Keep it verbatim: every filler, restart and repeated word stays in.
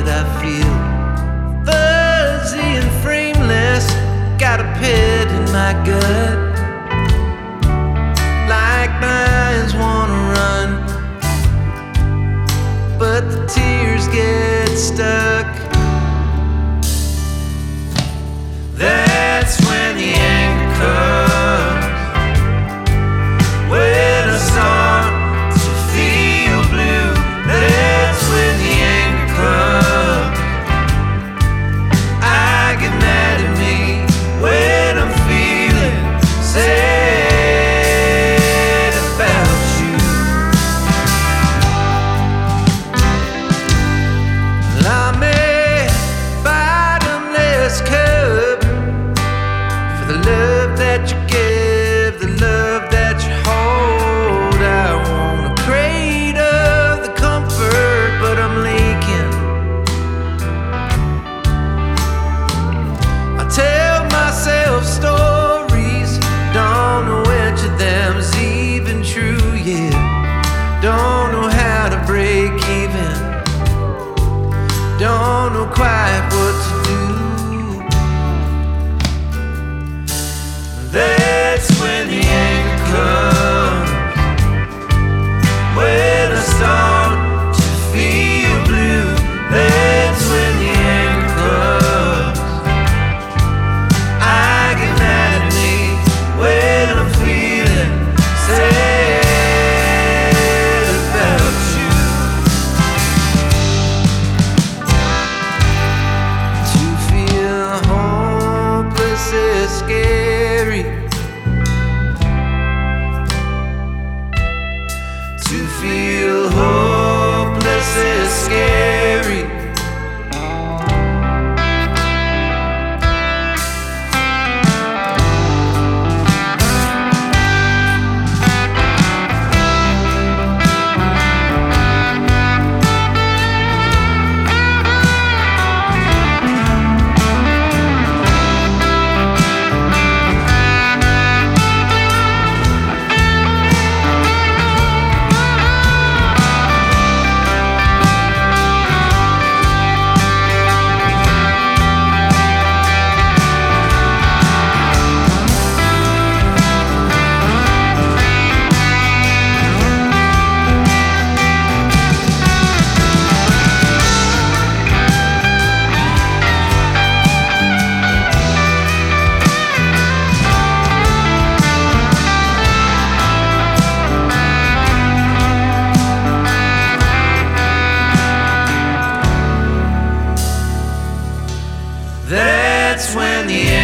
that I feel fuzzy and frameless. Got a pit in my gut, like my eyes wanna run, but the tears get stuck. That's when the anger comes, when I start to feel blue. That's when the anger comes. I get mad at me when I'm feeling sad about you. I'm a bottomless cup for the love that you give, the love that you hold. I want a crate of the comfort, but I'm leaking. I tell myself stories, don't know which of them's even true yet. Don't know how to break even, don't know quite what to do. That's when the anger comes, when I start to feel blue. That's when the anger comes. I get mad at me when I'm feeling sad about you. To feel hopeless is scary. To feel hopeless is scary. That's when the